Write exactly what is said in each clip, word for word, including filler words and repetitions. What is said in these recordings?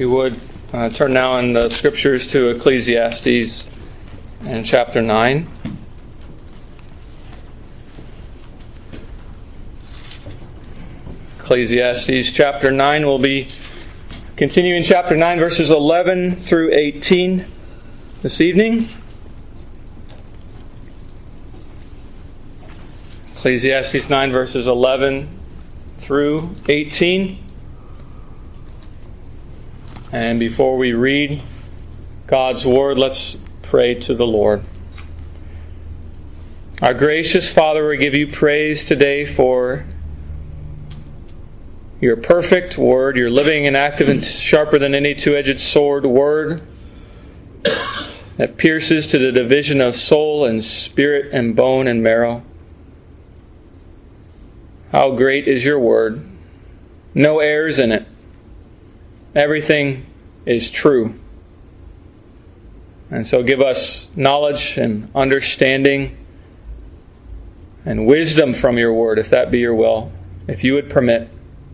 you would uh, turn now in the Scriptures to Ecclesiastes and chapter nine. Ecclesiastes chapter nine will be continuing chapter nine, verses eleven through eighteen this evening. Ecclesiastes nine, verses eleven through eighteen. And before we read God's Word, let's pray to the Lord. Our gracious Father, we give you praise today for your perfect Word, your living and active and sharper than any two-edged sword Word that pierces to the division of soul and spirit and bone and marrow. How great is your Word. No errors in it. Everything is true. And so give us knowledge and understanding and wisdom from your Word, if that be your will, if you would permit.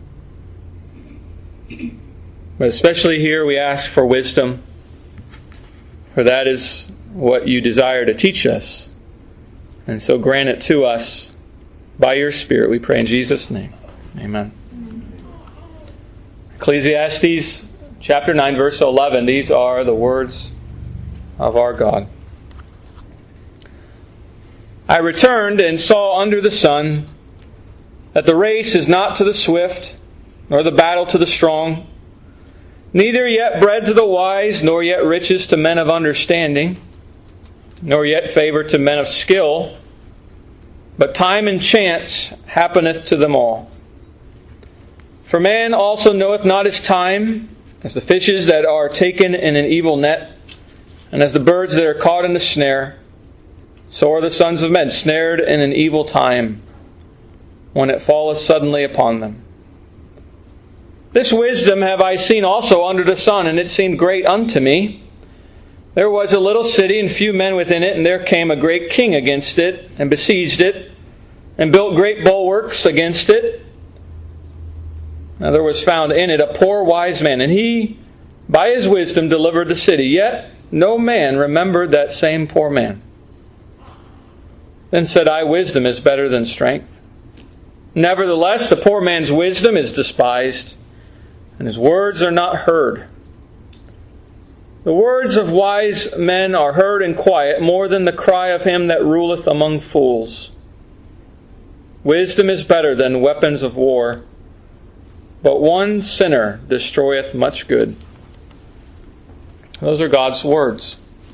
But especially here we ask for wisdom, for that is what you desire to teach us. And so grant it to us by your Spirit, we pray in Jesus' name. Amen. Ecclesiastes chapter nine, verse eleven. These are the words of our God. I returned and saw under the sun that the race is not to the swift, nor the battle to the strong, neither yet bread to the wise, nor yet riches to men of understanding, nor yet favor to men of skill, but time and chance happeneth to them all. For man also knoweth not his time, as the fishes that are taken in an evil net, and as the birds that are caught in the snare. So are the sons of men snared in an evil time, when it falleth suddenly upon them. This wisdom have I seen also under the sun, and it seemed great unto me. There was a little city, and few men within it, and there came a great king against it, and besieged it, and built great bulwarks against it. Now there was found in it a poor wise man, and he, by his wisdom, delivered the city. Yet no man remembered that same poor man. Then said I, wisdom is better than strength. Nevertheless, the poor man's wisdom is despised, and his words are not heard. The words of wise men are heard in quiet, more than the cry of him that ruleth among fools. Wisdom is better than weapons of war, but one sinner destroyeth much good. Those are God's words.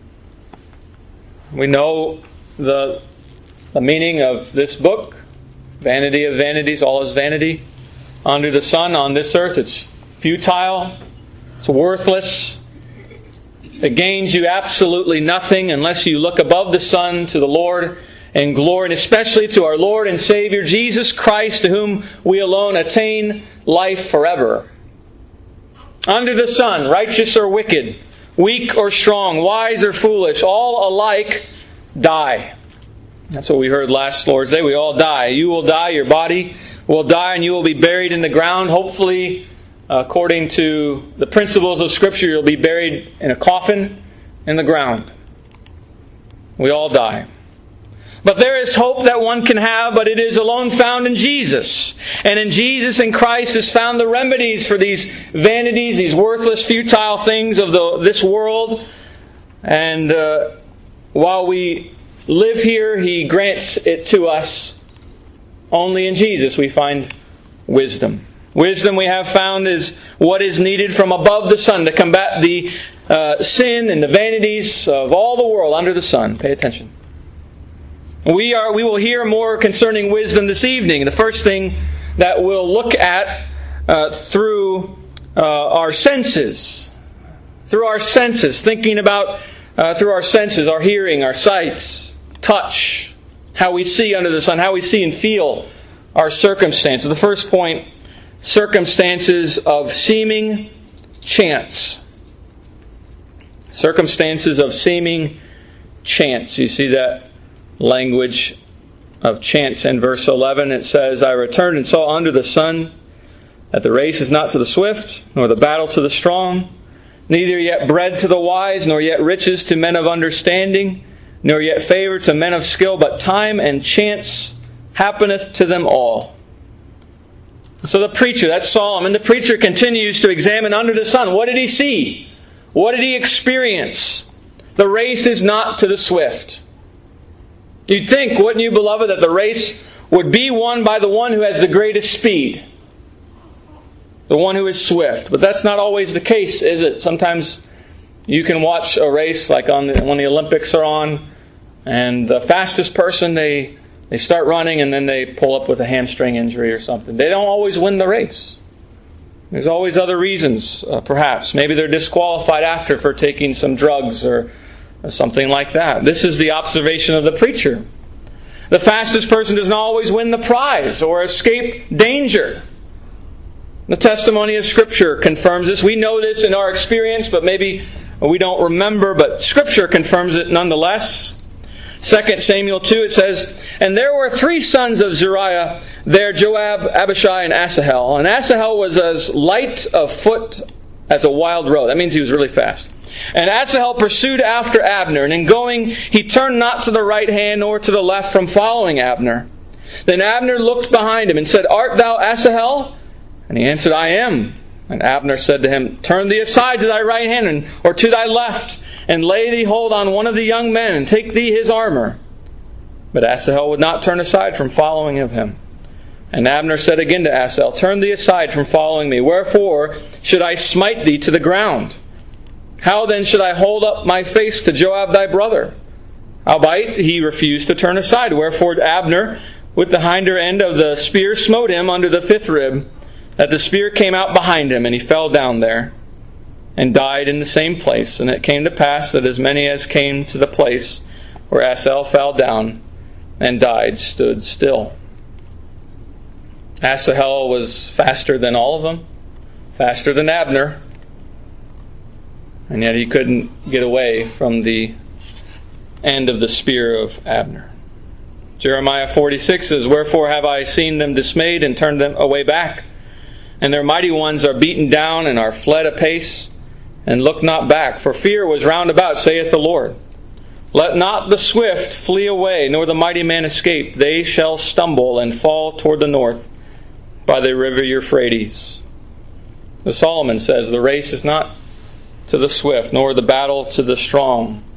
We know the, the meaning of this book. Vanity of vanities, all is vanity. Under the sun, on this earth, it's futile. It's worthless. It gains you absolutely nothing unless you look above the sun to the Lord in glory, and especially to our Lord and Savior Jesus Christ, to whom we alone attain life forever. Under the sun, righteous or wicked, weak or strong, wise or foolish, all alike die. That's what we heard last Lord's Day. We all die. You will die, your body will die, and you will be buried in the ground. Hopefully, according to the principles of Scripture, you'll be buried in a coffin in the ground. We all die. But there is hope that one can have, but it is alone found in Jesus. And in Jesus and Christ is found the remedies for these vanities, these worthless, futile things of the, this world. And uh, while we live here, He grants it to us. Only in Jesus we find wisdom. Wisdom, we have found, is what is needed from above the sun to combat the uh, sin and the vanities of all the world under the sun. Pay attention. We are. We will hear more concerning wisdom this evening. The first thing that we'll look at uh, through uh, our senses, through our senses, thinking about uh, through our senses, our hearing, our sight, touch, how we see under the sun, how we see and feel our circumstances. The first point, circumstances of seeming chance. Circumstances of seeming chance. You see that language of chance in verse eleven. It says, I returned and saw under the sun that the race is not to the swift, nor the battle to the strong, Neither yet bread to the wise, nor yet riches to men of understanding, nor yet favor to men of skill, but time and chance happeneth to them all. So the preacher, that's Solomon, the preacher continues to examine under the sun. What did he see? What did he experience? The race is not to the swift. You'd think, wouldn't you, beloved, that the race would be won by the one who has the greatest speed. The one who is swift. But that's not always the case, is it? Sometimes you can watch a race like on the, when the Olympics are on, and the fastest person, they they start running and then they pull up with a hamstring injury or something. They don't always win the race. There's always other reasons, uh, perhaps. Maybe they're disqualified after for taking some drugs or, or something like that. This is the observation of the preacher. The fastest person does not always win the prize or escape danger. The testimony of Scripture confirms this. We know this in our experience, but maybe we don't remember, but Scripture confirms it nonetheless. Second Samuel two, it says, "And there were three sons of Zeruiah there, Joab, Abishai, and Asahel. And Asahel was as light of foot as a wild roe." That means he was really fast. "And Asahel pursued after Abner, and in going he turned not to the right hand nor to the left from following Abner. Then Abner looked behind him and said, Art thou Asahel? And he answered, I am. And Abner said to him, Turn thee aside to thy right hand, and, or to thy left, and lay thee hold on one of the young men, and take thee his armor. But Asahel would not turn aside from following of him. And Abner said again to Asahel, Turn thee aside from following me. Wherefore should I smite thee to the ground? How then should I hold up my face to Joab thy brother? Howbeit he refused to turn aside. Wherefore Abner, with the hinder end of the spear, smote him under the fifth rib, that the spear came out behind him, and he fell down there, and died in the same place. And it came to pass that as many as came to the place where Asahel fell down and died stood still. Asahel was faster than all of them, faster than Abner, and yet he couldn't get away from the end of the spear of Abner. Jeremiah forty-six says, Wherefore have I seen them dismayed and turned them away back? And their mighty ones are beaten down and are fled apace, and look not back. For fear was round about, saith the Lord. Let not the swift flee away, nor the mighty man escape. They shall stumble and fall toward the north by the river Euphrates. So Solomon says, The race is not to the swift, nor the battle to the strong.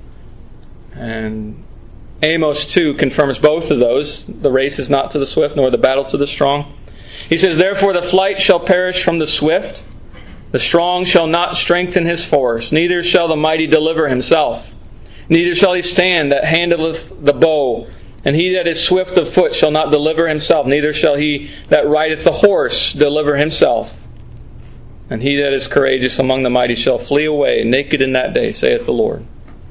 And Amos two confirms both of those. The race is not to the swift, nor the battle to the strong. He says, Therefore the flight shall perish from the swift. The strong shall not strengthen his force. Neither shall the mighty deliver himself. Neither shall he stand that handleth the bow. And he that is swift of foot shall not deliver himself. Neither shall he that rideth the horse deliver himself. And he that is courageous among the mighty shall flee away naked in that day, saith the Lord.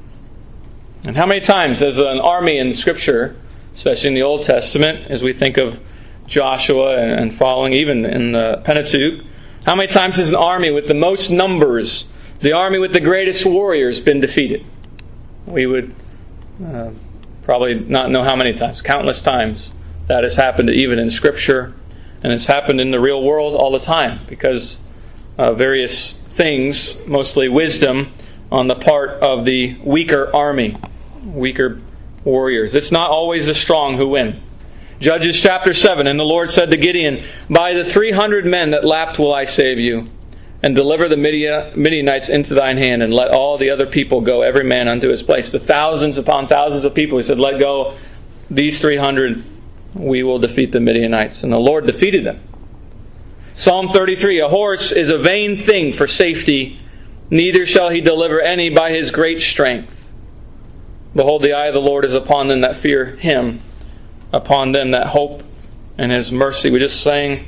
And how many times as an army in Scripture, especially in the Old Testament, as we think of Joshua and following, even in the Pentateuch, how many times has an army with the most numbers, the army with the greatest warriors, been defeated? We would uh, probably not know how many times, countless times that has happened even in Scripture, and it's happened in the real world all the time because uh, various things, mostly wisdom, on the part of the weaker army, weaker warriors. It's not always the strong who win. Judges chapter seven, And the Lord said to Gideon, By the three hundred men that lapped will I save you, and deliver the Midianites into thine hand, and let all the other people go, every man unto his place. The thousands upon thousands of people, he said, let go these three hundred, we will defeat the Midianites. And the Lord defeated them. Psalm thirty-three, A horse is a vain thing for safety, neither shall he deliver any by his great strength. Behold, the eye of the Lord is upon them that fear him, upon them that hope in his mercy. We just sang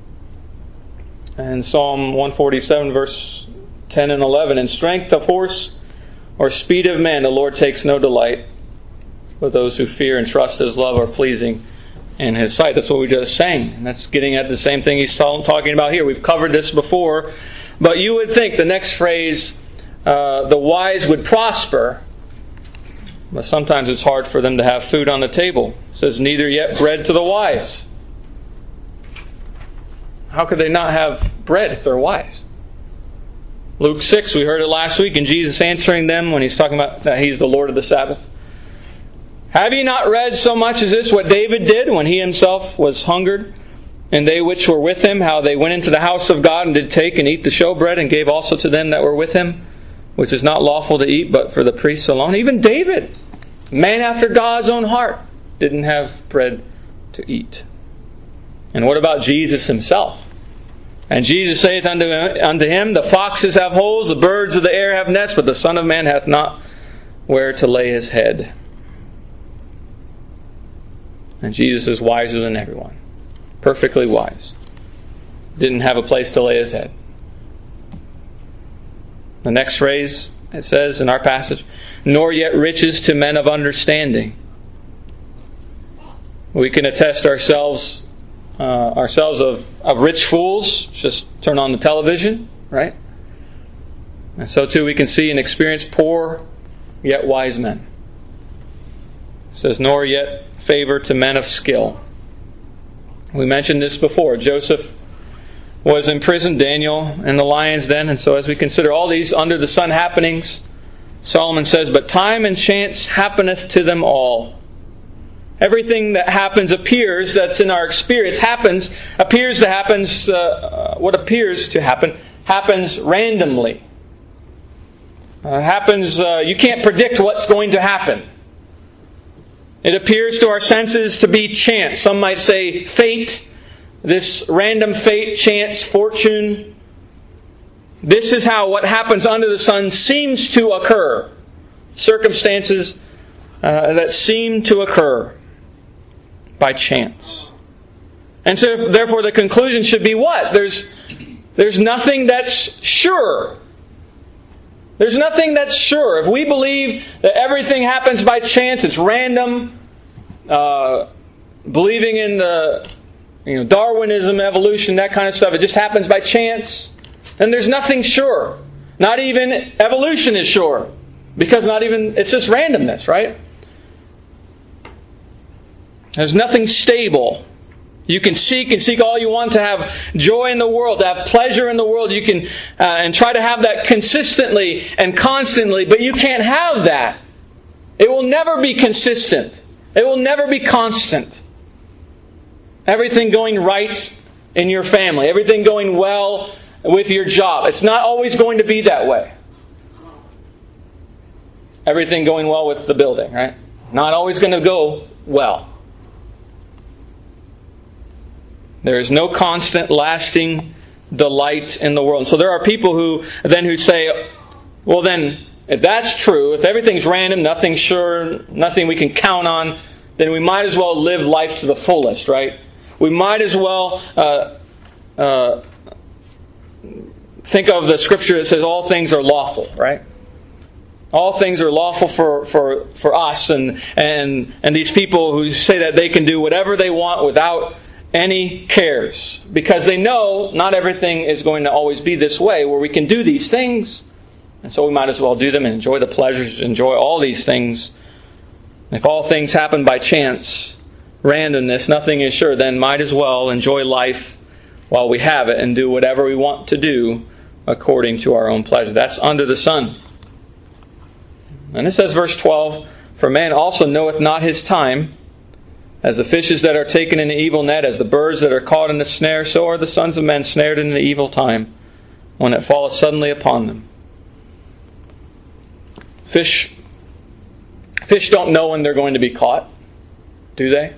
in Psalm one forty-seven, verse ten and eleven, In strength of horse or speed of man the Lord takes no delight, but those who fear and trust his love are pleasing in his sight. That's what we just sang. And that's getting at the same thing he's talking about here. We've covered this before. But you would think the next phrase, uh, the wise would prosper, but sometimes it's hard for them to have food on the table. It says, neither yet bread to the wise. How could they not have bread if they're wise? Luke six, we heard it last week, and Jesus answering them when He's talking about that He's the Lord of the Sabbath. Have ye not read so much as this, what David did when he himself was hungered, and they which were with him, how they went into the house of God, and did take and eat the showbread, and gave also to them that were with him, which is not lawful to eat, but for the priests alone? Even David, man after God's own heart, didn't have bread to eat. And what about Jesus Himself? And Jesus saith unto, unto him, the foxes have holes, the birds of the air have nests, but the Son of Man hath not where to lay His head. And Jesus is wiser than everyone. Perfectly wise. Didn't have a place to lay His head. The next phrase, it says in our passage, nor yet riches to men of understanding. We can attest ourselves uh, ourselves of, of rich fools. Just turn on the television, right? And so too we can see and experience poor yet wise men. It says, nor yet favor to men of skill. We mentioned this before. Joseph was in prison, Daniel in the lion's den, and so as we consider all these under the sun happenings, Solomon says, but time and chance happeneth to them all. Everything that happens appears, that's in our experience, happens, appears to happen, uh, what appears to happen, happens randomly. Uh, happens, uh, you can't predict what's going to happen. It appears to our senses to be chance. Some might say fate, this random fate, chance, fortune. This is how what happens under the sun seems to occur. Circumstances uh, that seem to occur by chance. And so therefore the conclusion should be what? There's, there's nothing that's sure. There's nothing that's sure. If we believe that everything happens by chance, it's random, uh, believing in the you know Darwinism, evolution, that kind of stuff, it just happens by chance, then there's nothing sure. Not even evolution is sure. Because not even, it's just randomness, right? There's nothing stable. You can seek and seek all you want to have joy in the world, to have pleasure in the world. You can uh, and try to have that consistently and constantly, but you can't have that. It will never be consistent. It will never be constant. Everything going right in your family, everything going well with your job. It's not always going to be that way. Everything going well with the building, right? Not always going to go well. There is no constant, lasting delight in the world. And so there are people who then who say, well then, if that's true, if everything's random, nothing's sure, nothing we can count on, then we might as well live life to the fullest, right? We might as well uh, uh, think of the scripture that says all things are lawful, right? All things are lawful for, for, for us and, and, and these people who say that they can do whatever they want without any cares, because they know not everything is going to always be this way where we can do these things, and so we might as well do them and enjoy the pleasures, enjoy all these things. If all things happen by chance, randomness, nothing is sure, then might as well enjoy life while we have it and do whatever we want to do according to our own pleasure. That's under the sun. And it says, verse twelve, for man also knoweth not his time. As the fishes that are taken in the evil net, as the birds that are caught in the snare, so are the sons of men snared in the evil time, when it falleth suddenly upon them. Fish, fish don't know when they're going to be caught, do they?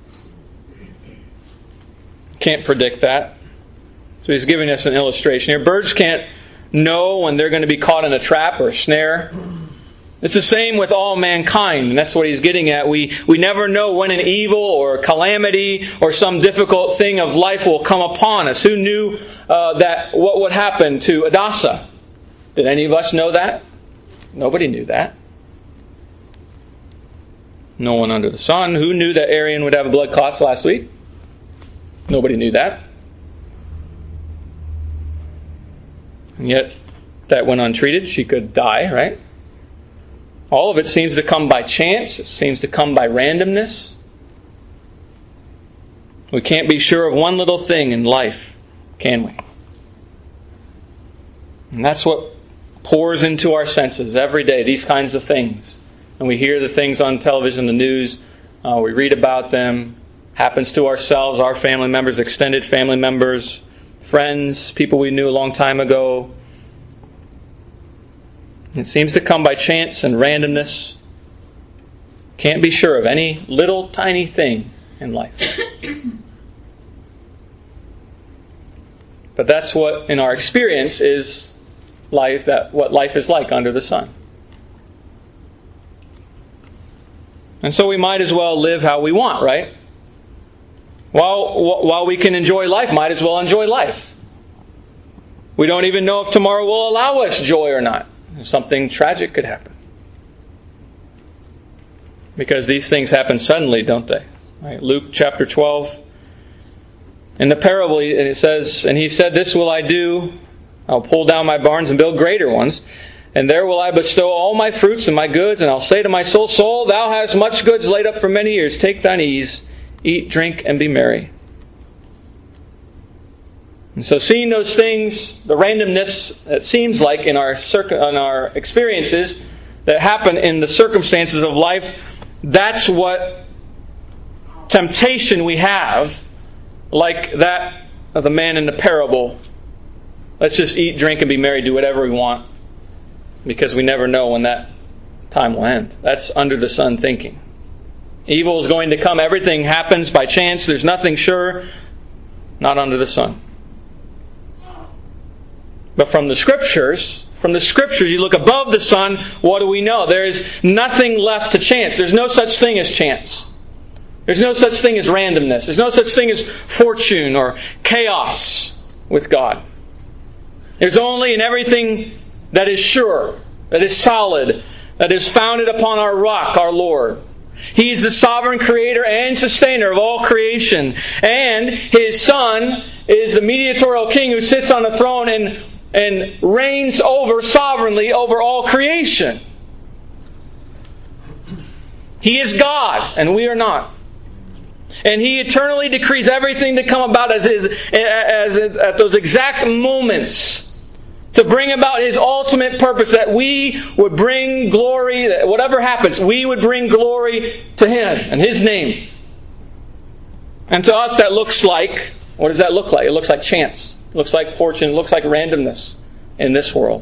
Can't predict that. So he's giving us an illustration here. Birds can't know when they're going to be caught in a trap or a snare. It's the same with all mankind, and that's what he's getting at. We we never know when an evil or calamity or some difficult thing of life will come upon us. Who knew uh, that what would happen to Adasa? Did any of us know that? Nobody knew that. No one under the sun. Who knew that Arian would have blood clots last week? Nobody knew that. And yet, that went untreated. She could die, right? All of it seems to come by chance. It seems to come by randomness. We can't be sure of one little thing in life, can we? And that's what pours into our senses every day, these kinds of things. And we hear the things on television, the news, uh, we read about them. Happens to ourselves, our family members, extended family members, friends, people we knew a long time ago. It seems to come by chance and randomness. Can't be sure of any little tiny thing in life. But that's what, in our experience, is life, that what life is like under the sun. And so we might as well live how we want, right? While, while we can enjoy life, might as well enjoy life. We don't even know if tomorrow will allow us joy or not. Something tragic could happen. Because these things happen suddenly, don't they? Right, Luke chapter twelve. In the parable, it says, "And he said, This will I do. I'll pull down my barns and build greater ones. And there will I bestow all my fruits and my goods. And I'll say to my soul, Soul, thou hast much goods laid up for many years. Take thine ease. Eat, drink, and be merry." And so seeing those things, the randomness, it seems like in our circ- in our experiences that happen in the circumstances of life, that's what temptation we have, like that of the man in the parable. Let's just eat, drink, and be merry, do whatever we want, because we never know when that time will end. That's under the sun thinking. Evil is going to come. Everything happens by chance. There's nothing sure. Not under the sun. But from the Scriptures, from the Scriptures, you look above the sun, what do we know? There is nothing left to chance. There's no such thing as chance. There's no such thing as randomness. There's no such thing as fortune or chaos with God. There's only in everything that is sure, that is solid, that is founded upon our rock, our Lord. He is the sovereign creator and sustainer of all creation. And His Son is the mediatorial king who sits on the throne and, and reigns over sovereignly over all creation. He is God, and we are not. And He eternally decrees everything to come about as, his, as at those exact moments to bring about His ultimate purpose, that we would bring glory, that whatever happens, we would bring glory to Him and His name. And to us that looks like, what does that look like? It looks like chance. It looks like fortune. It looks like randomness in this world.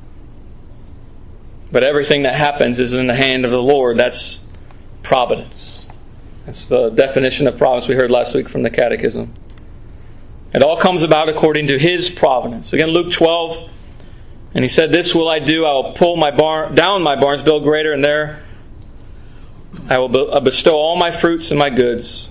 But everything that happens is in the hand of the Lord. That's providence. That's the definition of providence we heard last week from the Catechism. It all comes about according to His providence. Again, Luke twelve, and He said, This will I do. I will pull my barn down my barns, build greater, and there I will bestow all my fruits and my goods.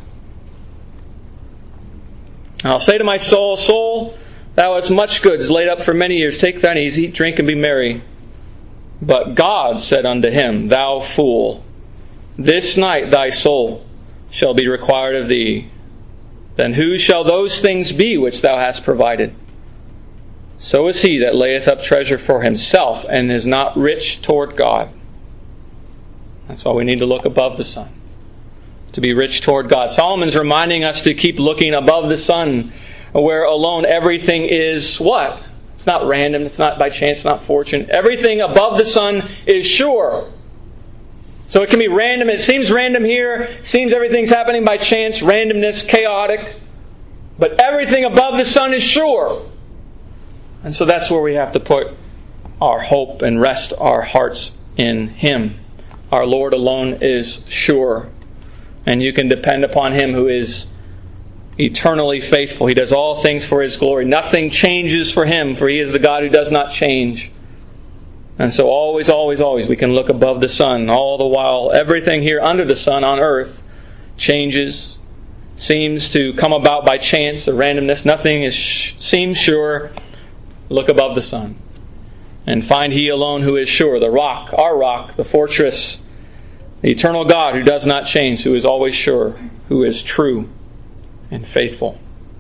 And I'll say to my soul, Soul, thou hast much goods laid up for many years. Take thine ease, eat, drink, and be merry. But God said unto him, Thou fool, this night thy soul shall be required of thee. Then whose shall those things be which thou hast provided? So is he that layeth up treasure for himself and is not rich toward God. That's why we need to look above the sun, to be rich toward God. Solomon's reminding us to keep looking above the sun, where alone everything is what? It's not random, it's not by chance, it's not fortune. Everything above the sun is sure. So it can be random. It seems random here. It seems everything's happening by chance, randomness, chaotic. But everything above the sun is sure. And so that's where we have to put our hope and rest our hearts in Him. Our Lord alone is sure. And you can depend upon Him who is eternally faithful. He does all things for His glory. Nothing changes for Him, for He is the God who does not change. And so always, always, always we can look above the sun. All the while, everything here under the sun on earth changes, seems to come about by chance or randomness. Nothing is seems sure. Look above the sun and find He alone who is sure, the rock, our rock, the fortress, the eternal God who does not change, who is always sure, who is true and faithful.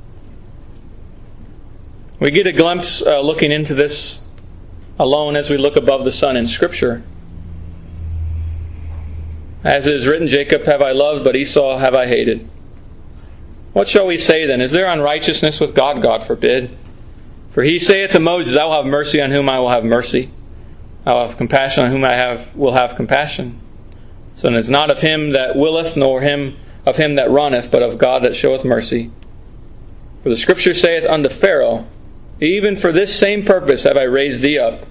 We get a glimpse uh, looking into this alone as we look above the sun in Scripture. As it is written, Jacob have I loved, but Esau have I hated. What shall we say then? Is there unrighteousness with God? God forbid. For he saith to Moses, I will have mercy on whom I will have mercy. I will have compassion on whom I have will have compassion. So it is not of him that willeth, nor him of him that runneth, but of God that showeth mercy. For the Scripture saith unto Pharaoh, even for this same purpose have I raised thee up.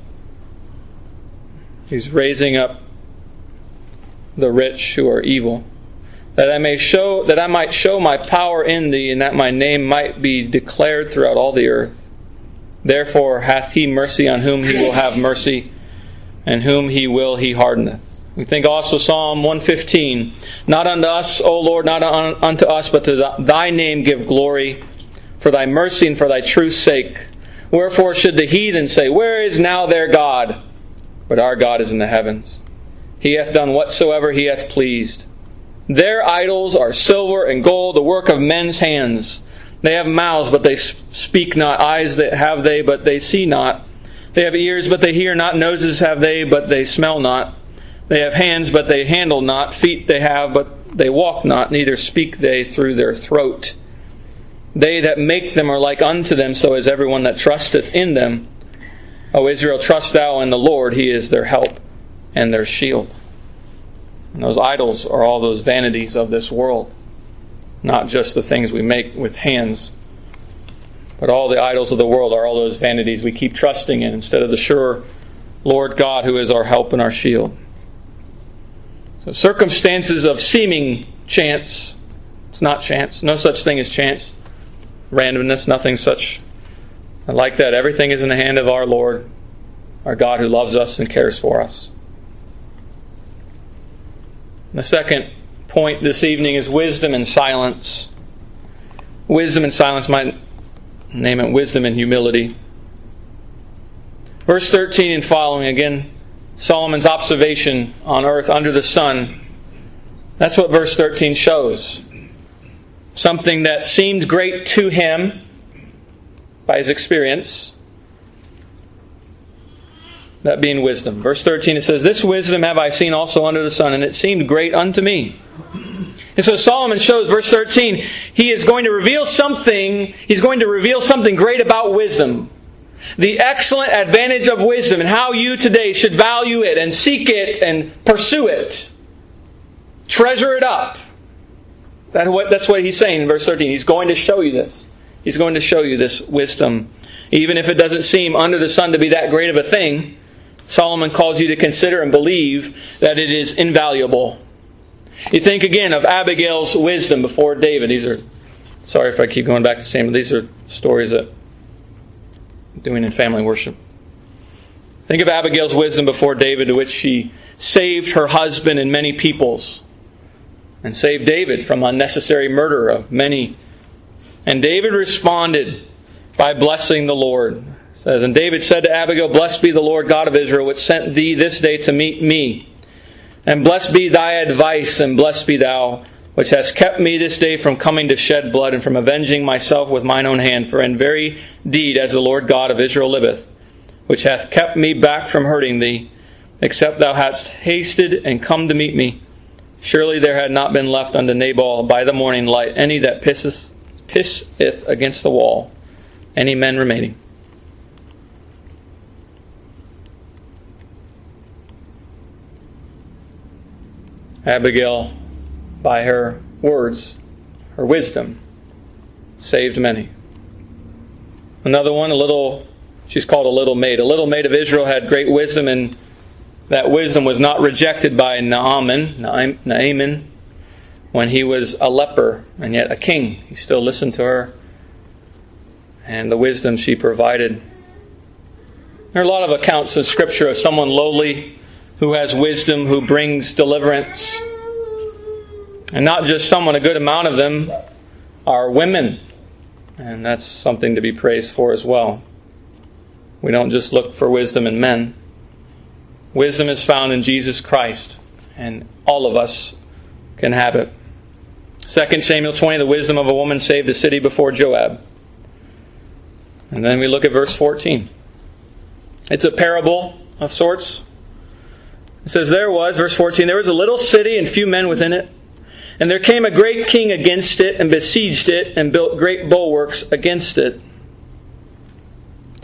He's raising up the rich who are evil, that I may show that I might show my power in thee, and that my name might be declared throughout all the earth. Therefore hath he mercy on whom he will have mercy, and whom he will he hardeneth. We think also Psalm one fifteen, not unto us, O Lord, not unto us, but to thy name give glory, for thy mercy and for thy truth's sake. Wherefore should the heathen say, where is now their God? But our God is in the heavens. He hath done whatsoever he hath pleased. Their idols are silver and gold, the work of men's hands. They have mouths, but they speak not. Eyes that have they, but they see not. They have ears, but they hear not. Noses have they, but they smell not. They have hands, but they handle not. Feet they have, but they walk not. Neither speak they through their throat. They that make them are like unto them, so is everyone that trusteth in them. O Israel, trust thou in the Lord. He is their help and their shield. And those idols are all those vanities of this world. Not just the things we make with hands, but all the idols of the world are all those vanities we keep trusting in instead of the sure Lord God who is our help and our shield. So circumstances of seeming chance, it's not chance. No such thing as chance. Randomness, nothing such like that. Everything is in the hand of our Lord, our God who loves us and cares for us. The second point this evening is wisdom and silence. Wisdom and silence, might name it wisdom and humility. Verse thirteen and following, again, Solomon's observation on earth under the sun. That's what verse thirteen shows. Something that seemed great to him by his experience. That being wisdom. Verse thirteen, it says, this wisdom have I seen also under the sun, and it seemed great unto me. And so Solomon shows, verse thirteen, he is going to reveal something, he's going to reveal something great about wisdom. The excellent advantage of wisdom and how you today should value it and seek it and pursue it. Treasure it up. That's what he's saying in verse thirteen. He's going to show you this. He's going to show you this wisdom. Even if it doesn't seem under the sun to be that great of a thing, Solomon calls you to consider and believe that it is invaluable. You think again of Abigail's wisdom before David. These are, sorry if I keep going back to the same, but these are stories that I'm doing in family worship. Think of Abigail's wisdom before David, to which she saved her husband and many peoples, and saved David from unnecessary murder of many. And David responded by blessing the Lord. It says, and David said to Abigail, blessed be the Lord God of Israel, which sent thee this day to meet me. And blessed be thy advice, and blessed be thou, which hast kept me this day from coming to shed blood, and from avenging myself with mine own hand. For in very deed, as the Lord God of Israel liveth, which hath kept me back from hurting thee, except thou hadst hasted and come to meet me, surely there had not been left unto Nabal by the morning light any that pisseth, pisseth against the wall, any men remaining. Abigail, by her words, her wisdom, saved many. Another one, a little, she's called a little maid. A little maid of Israel had great wisdom, and that wisdom was not rejected by Naaman, Naaman, when he was a leper and yet a king. He still listened to her and the wisdom she provided. There are a lot of accounts in Scripture of someone lowly who has wisdom, who brings deliverance. And not just someone, a good amount of them are women. And that's something to be praised for as well. We don't just look for wisdom in men. Wisdom is found in Jesus Christ, and all of us can have it. Second Samuel twenty, the wisdom of a woman saved the city before Joab. And then we look at verse fourteen. It's a parable of sorts. It says, there was, verse fourteen, there was a little city and few men within it. And there came a great king against it, and besieged it, and built great bulwarks against it.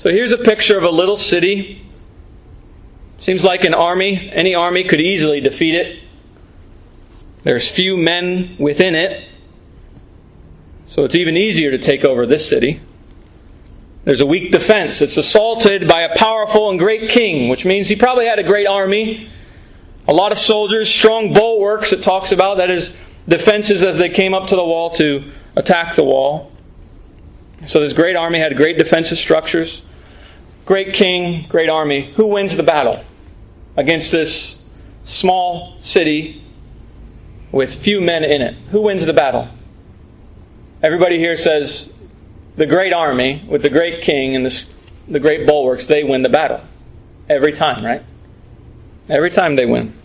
So here's a picture of a little city. Seems like an army. Any army could easily defeat it. There's few men within it. So it's even easier to take over this city. There's a weak defense. It's assaulted by a powerful and great king, which means he probably had a great army. A lot of soldiers, strong bulwarks it talks about. That is, defenses as they came up to the wall to attack the wall. So this great army had great defensive structures. Great king, great army. Who wins the battle against this small city with few men in it? Who wins the battle? Everybody here says the great army with the great king and the, the great bulwarks, they win the battle. Every time, right? Every time they win.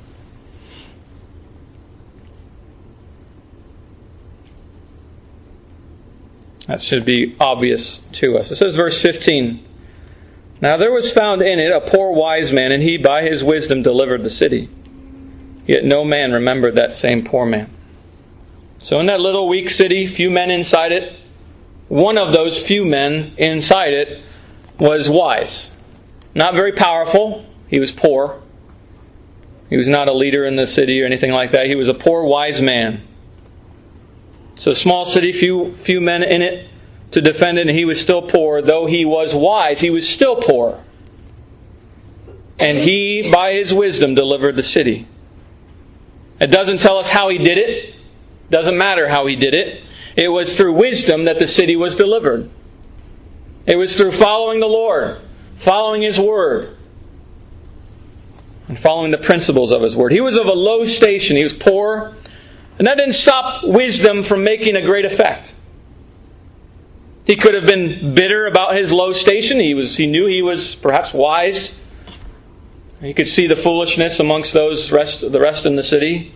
That should be obvious to us. It says verse fifteen. Now there was found in it a poor wise man, and he by his wisdom delivered the city. Yet no man remembered that same poor man. So in that little weak city, few men inside it, one of those few men inside it was wise. Not very powerful. He was poor. He was not a leader in the city or anything like that. He was a poor wise man. So small city, few few men in it to defend it, and he was still poor. Though he was wise, he was still poor. And he, by his wisdom, delivered the city. It doesn't tell us how he did it. Doesn't matter how he did it. It was through wisdom that the city was delivered. It was through following the Lord, following His Word, and following the principles of His Word. He was of a low station. He was poor. And that didn't stop wisdom from making a great effect. He could have been bitter about his low station. He was. He knew he was perhaps wise. He could see the foolishness amongst those rest, the rest in the city.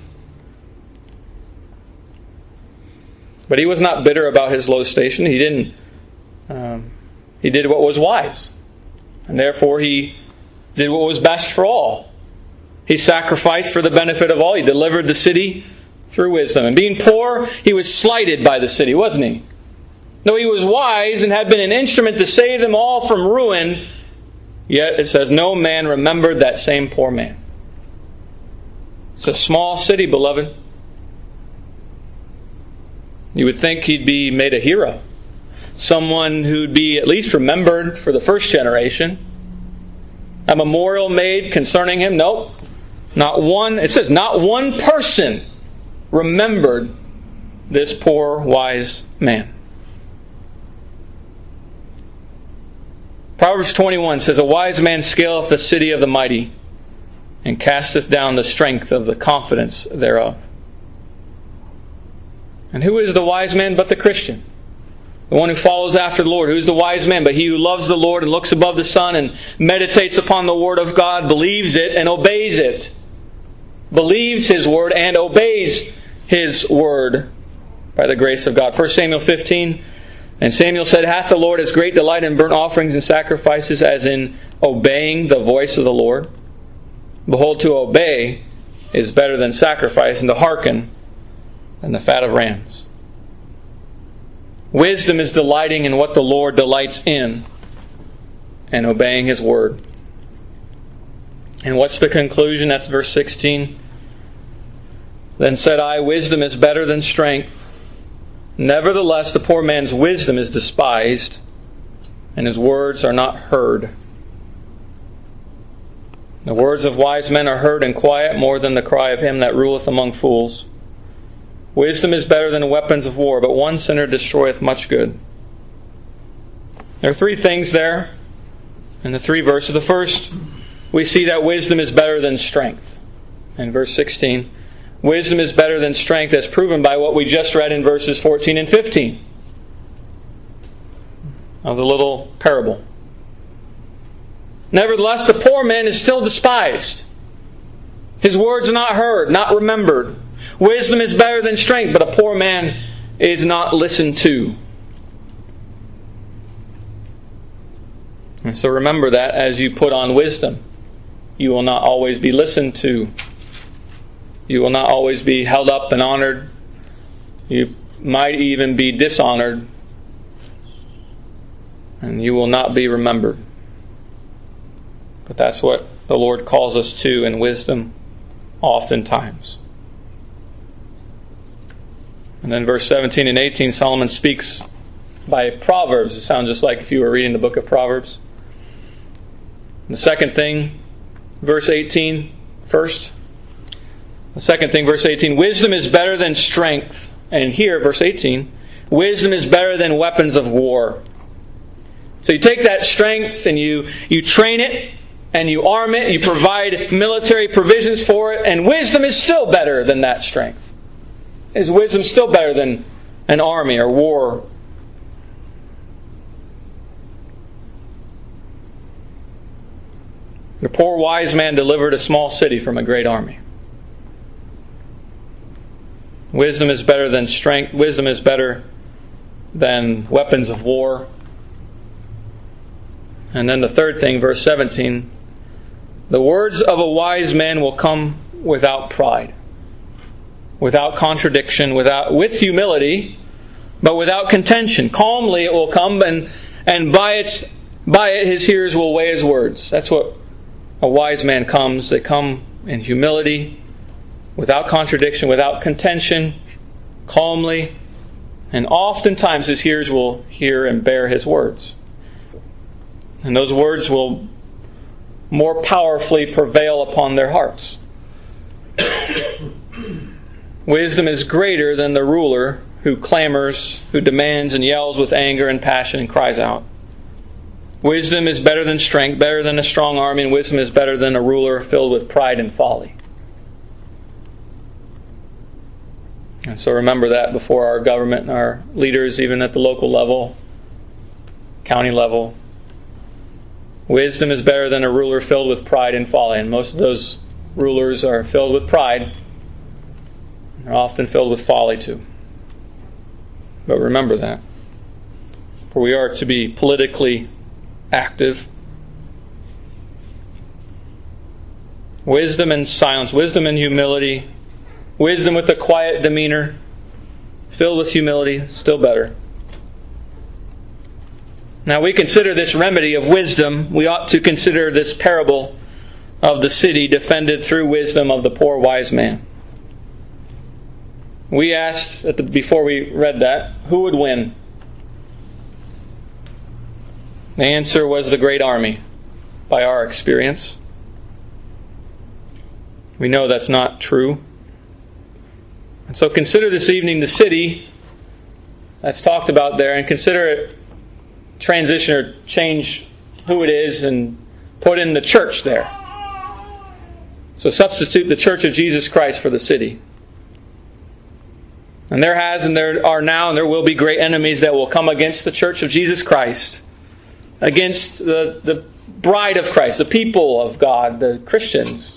But he was not bitter about his low station. He didn't. Um, he did what was wise, and therefore he did what was best for all. He sacrificed for the benefit of all. He delivered the city through wisdom. And being poor, he was slighted by the city, wasn't he? Though he was wise and had been an instrument to save them all from ruin, yet it says no man remembered that same poor man. It's a small city, beloved. You would think he'd be made a hero. Someone who'd be at least remembered for the first generation. A memorial made concerning him. Nope. Not one, it says not one person remembered this poor wise man. Proverbs twenty-one says, a wise man scaleth the city of the mighty, and casteth down the strength of the confidence thereof. And who is the wise man but the Christian? The one who follows after the Lord. Who's the wise man but he who loves the Lord and looks above the sun and meditates upon the Word of God, believes it and obeys it. Believes His Word and obeys His Word by the grace of God. First Samuel fifteen, and Samuel said, hath the Lord as great delight in burnt offerings and sacrifices as in obeying the voice of the Lord? Behold, to obey is better than sacrifice, and to hearken than the fat of rams. Wisdom is delighting in what the Lord delights in and obeying His Word. And what's the conclusion? That's verse sixteen. Then said I, wisdom is better than strength. Nevertheless, the poor man's wisdom is despised, and his words are not heard. The words of wise men are heard in quiet more than the cry of him that ruleth among fools. Wisdom is better than weapons of war, but one sinner destroyeth much good. There are three things there in the three verses. The first, we see that wisdom is better than strength. In verse sixteen, wisdom is better than strength, as proven by what we just read in verses fourteen and fifteen of the little parable. Nevertheless, the poor man is still despised. His words are not heard, not remembered. Wisdom is better than strength, but a poor man is not listened to. And so remember that as you put on wisdom, you will not always be listened to. You will not always be held up and honored. You might even be dishonored. And you will not be remembered. But that's what the Lord calls us to in wisdom oftentimes. And then verse seventeen and eighteen, Solomon speaks by Proverbs. It sounds just like if you were reading the book of Proverbs. The second thing, verse eighteen, first. The second thing, verse eighteen, wisdom is better than strength. And here, verse eighteen, wisdom is better than weapons of war. So you take that strength and you, you train it and you arm it, you provide military provisions for it, and wisdom is still better than that strength. Is wisdom still better than an army or war? The poor wise man delivered a small city from a great army. Wisdom is better than strength. Wisdom is better than weapons of war. And then the third thing, verse seventeen, the words of a wise man will come without pride, without contradiction, without with humility, but without contention. Calmly it will come, and and by its by it his hearers will weigh his words. That's what a wise man comes. They come in humility, without contradiction, without contention, calmly, and oftentimes his hearers will hear and bear his words. And those words will more powerfully prevail upon their hearts. Wisdom is greater than the ruler who clamors, who demands and yells with anger and passion and cries out. Wisdom is better than strength, better than a strong army, and wisdom is better than a ruler filled with pride and folly. And so remember that before our government and our leaders, even at the local level, county level. Wisdom is better than a ruler filled with pride and folly. And most of those rulers are filled with pride. They're often filled with folly too. But remember that. For we are to be politically active. Wisdom and silence. Wisdom and humility. Wisdom with a quiet demeanor. Filled with humility. Still better. Now we consider this remedy of wisdom. We ought to consider this parable of the city defended through wisdom of the poor wise man. We asked at the, before we read that, who would win? The answer was the great army, by our experience. We know that's not true. And so consider this evening the city that's talked about there, and consider it transition or change who it is and put in the church there. So substitute the church of Jesus Christ for the city. And there has and there are now and there will be great enemies that will come against the church of Jesus Christ, against the, the bride of Christ, the people of God, the Christians.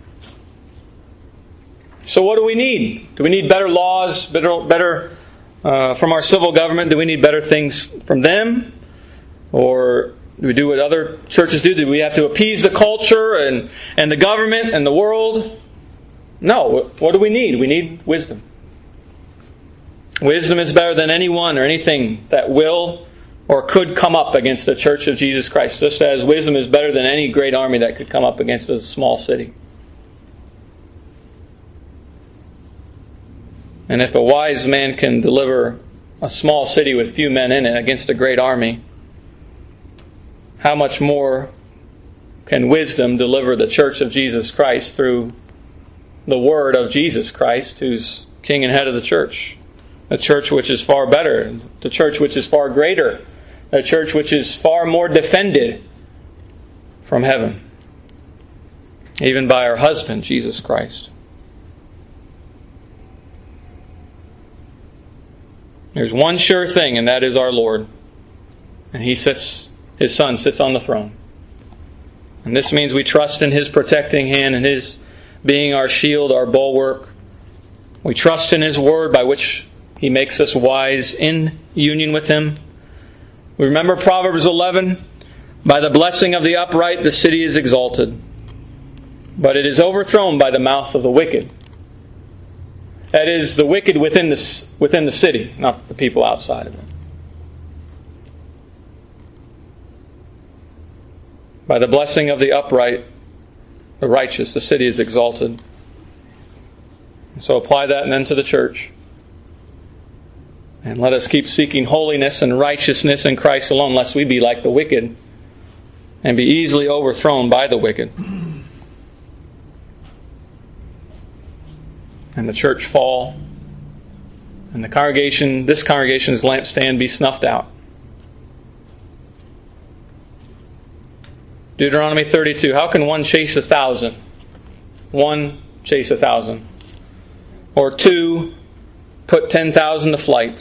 So what do we need? Do we need better laws, better, better uh, from our civil government? Do we need better things from them? Or do we do what other churches do? Do we have to appease the culture and, and the government and the world? No. What do we need? We need wisdom. Wisdom is better than anyone or anything that will or could come up against the church of Jesus Christ. Just as wisdom is better than any great army that could come up against a small city. And if a wise man can deliver a small city with few men in it against a great army, how much more can wisdom deliver the church of Jesus Christ through the word of Jesus Christ, who's king and head of the church? A church which is far better, the church which is far greater, a church which is far more defended from heaven, even by our husband, Jesus Christ. There's one sure thing, and that is our Lord. And He sits His Son sits on the throne. And this means we trust in His protecting hand and His being our shield, our bulwark. We trust in His word by which He makes us wise in union with Him. We remember Proverbs eleven, by the blessing of the upright the city is exalted, but it is overthrown by the mouth of the wicked. That is, the wicked within the, within the city, not the people outside of it. By the blessing of the upright, the righteous, the city is exalted. And so apply that then to the church. And let us keep seeking holiness and righteousness in Christ alone, lest we be like the wicked and be easily overthrown by the wicked. And the church fall, and the congregation, this congregation's lampstand be snuffed out. Deuteronomy thirty-two, how can one chase a thousand? One chase a thousand. Or two put ten thousand to flight?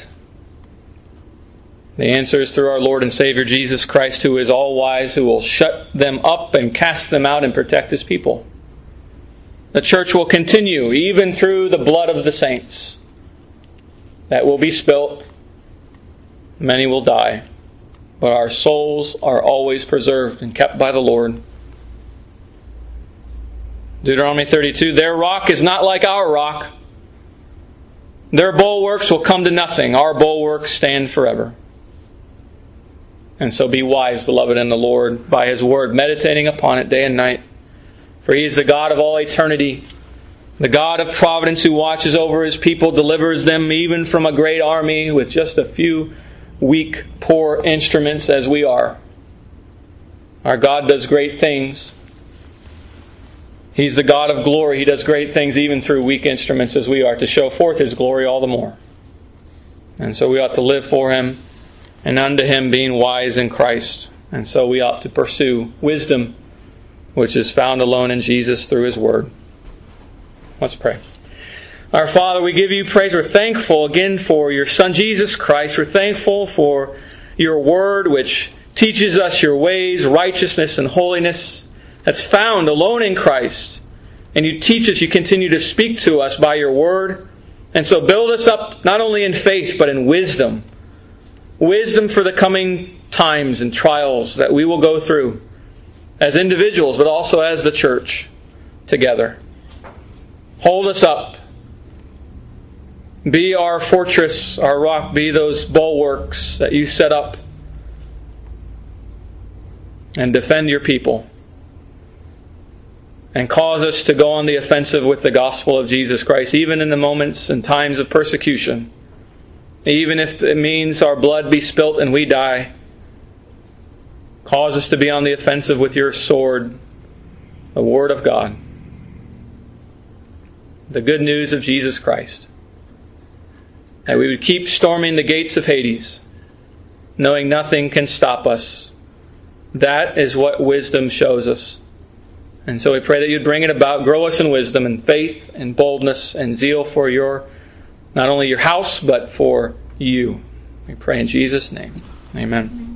The answer is through our Lord and Savior Jesus Christ, who is all-wise, who will shut them up and cast them out and protect His people. The church will continue even through the blood of the saints that will be spilt. Many will die. But our souls are always preserved and kept by the Lord. Deuteronomy thirty-two, their rock is not like our rock. Their bulwarks will come to nothing. Our bulwarks stand forever. And so be wise, beloved, in the Lord, by His Word, meditating upon it day and night. For He is the God of all eternity, the God of providence who watches over His people, delivers them even from a great army with just a few weak, poor instruments as we are. Our God does great things. He's the God of glory. He does great things even through weak instruments as we are, to show forth His glory all the more. And so we ought to live for Him, and unto Him being wise in Christ. And so we ought to pursue wisdom, which is found alone in Jesus through His Word. Let's pray. Our Father, we give You praise. We're thankful again for Your Son, Jesus Christ. We're thankful for Your Word, which teaches us Your ways, righteousness, and holiness. That's found alone in Christ. And You teach us, You continue to speak to us by Your Word. And so build us up not only in faith, but in wisdom. Wisdom for the coming times and trials that we will go through as individuals, but also as the church together. Hold us up. Be our fortress, our rock. Be those bulwarks that You set up. And defend Your people. And cause us to go on the offensive with the gospel of Jesus Christ, even in the moments and times of persecution. Even if it means our blood be spilt and we die. Cause us to be on the offensive with Your sword, the Word of God. The good news of Jesus Christ. That we would keep storming the gates of Hades, knowing nothing can stop us. That is what wisdom shows us. And so we pray that You'd bring it about, grow us in wisdom and faith and boldness and zeal for Your, not only Your house, but for You. We pray in Jesus' name. Amen.